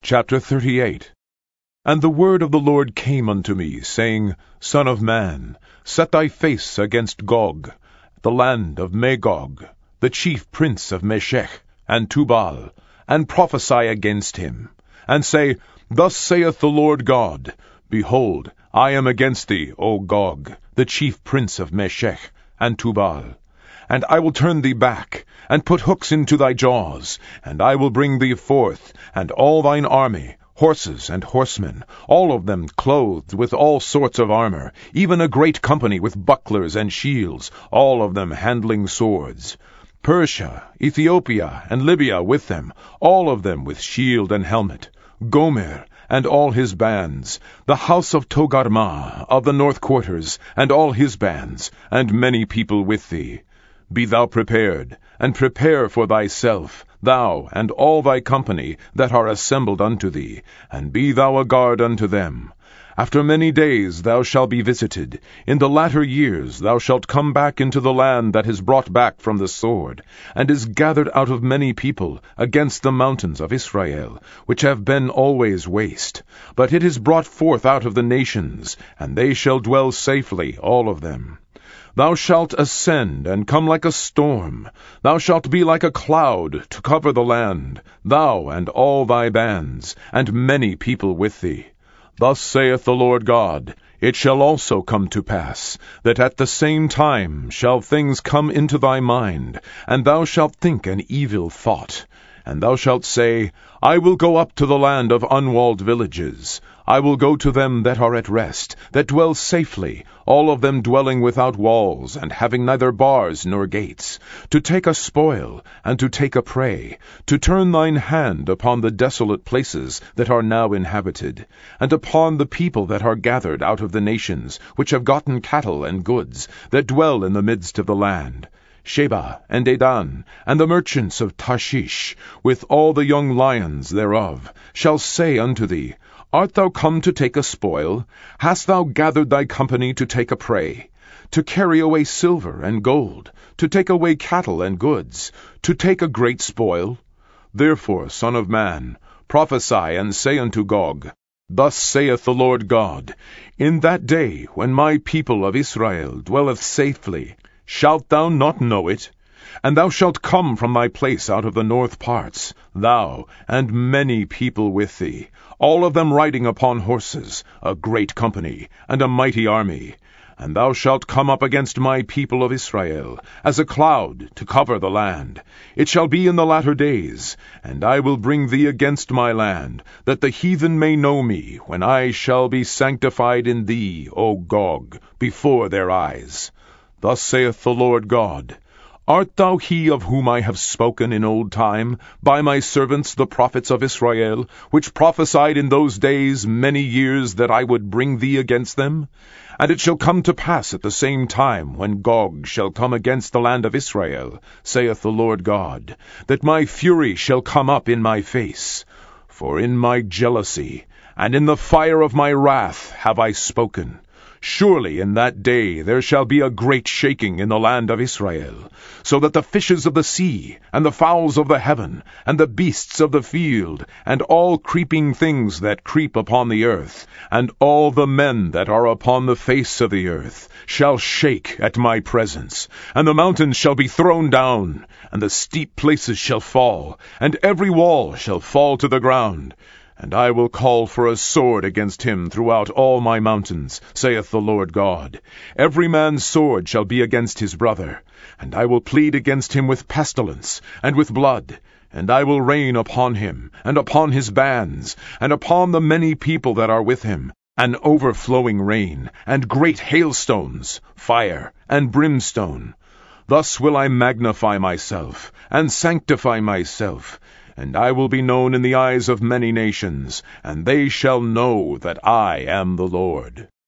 Chapter 38. And the word of the Lord came unto me, saying, Son of man, set thy face against Gog, the land of Magog, the chief prince of Meshech and Tubal, and prophesy against him, and say, Thus saith the Lord God, Behold, I am against thee, O Gog, the chief prince of Meshech and Tubal. And I will turn thee back, and put hooks into thy jaws, and I will bring thee forth, and all thine army, horses and horsemen, all of them clothed with all sorts of armor, even a great company with bucklers and shields, all of them handling swords. Persia, Ethiopia, and Libya with them, all of them with shield and helmet. Gomer, and all his bands, the house of Togarmah, of the north quarters, and all his bands, and many people with thee. Be thou prepared, and prepare for thyself, thou and all thy company that are assembled unto thee, and be thou a guard unto them. After many days thou shalt be visited. In the latter years thou shalt come back into the land that is brought back from the sword, and is gathered out of many people, against the mountains of Israel, which have been always waste. But it is brought forth out of the nations, and they shall dwell safely, all of them. Thou shalt ascend, and come like a storm. Thou shalt be like a cloud, to cover the land, thou and all thy bands, and many people with thee. Thus saith the Lord God, It shall also come to pass, that at the same time shall things come into thy mind, and thou shalt think an evil thought. And thou shalt say, I will go up to the land of unwalled villages. I will go to them that are at rest, that dwell safely, all of them dwelling without walls, and having neither bars nor gates, to take a spoil, and to take a prey, to turn thine hand upon the desolate places that are now inhabited, and upon the people that are gathered out of the nations, which have gotten cattle and goods, that dwell in the midst of the land. Sheba and Dedan, and the merchants of Tarshish, with all the young lions thereof, shall say unto thee, Art thou come to take a spoil? Hast thou gathered thy company to take a prey? To carry away silver and gold, to take away cattle and goods, to take a great spoil? Therefore, Son of man, prophesy and say unto Gog, Thus saith the Lord God, In that day when my people of Israel dwelleth safely, shalt thou not know it? And thou shalt come from thy place out of the north parts, thou and many people with thee, all of them riding upon horses, a great company, and a mighty army. And thou shalt come up against my people of Israel, as a cloud to cover the land. It shall be in the latter days, and I will bring thee against my land, that the heathen may know me, when I shall be sanctified in thee, O Gog, before their eyes. Thus saith the Lord God, Art thou he of whom I have spoken in old time, by my servants the prophets of Israel, which prophesied in those days many years that I would bring thee against them? And it shall come to pass at the same time, when Gog shall come against the land of Israel, saith the Lord God, that my fury shall come up in my face. For in my jealousy, and in the fire of my wrath have I spoken. Surely in that day there shall be a great shaking in the land of Israel, so that the fishes of the sea, and the fowls of the heaven, and the beasts of the field, and all creeping things that creep upon the earth, and all the men that are upon the face of the earth, shall shake at my presence, and the mountains shall be thrown down, and the steep places shall fall, and every wall shall fall to the ground. And I will call for a sword against him throughout all my mountains, saith the Lord God. Every man's sword shall be against his brother. And I will plead against him with pestilence, and with blood. And I will rain upon him, and upon his bands, and upon the many people that are with him, an overflowing rain, and great hailstones, fire, and brimstone. Thus will I magnify myself, and sanctify myself, and I will be known in the eyes of many nations, and they shall know that I am the Lord.